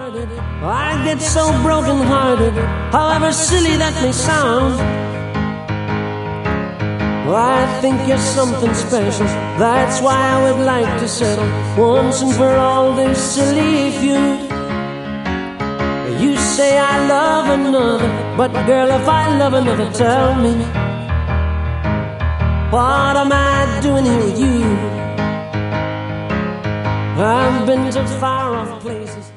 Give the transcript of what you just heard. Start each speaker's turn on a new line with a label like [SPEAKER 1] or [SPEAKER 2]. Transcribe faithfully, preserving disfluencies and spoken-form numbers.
[SPEAKER 1] hearted. I get so broken hearted, however silly that may sound. I think you're something special, that's why I would like to settle once and for all this silly feud. You say I love another, but girl, if I love another, tell me, what am I doing here with you? I've been to far off places,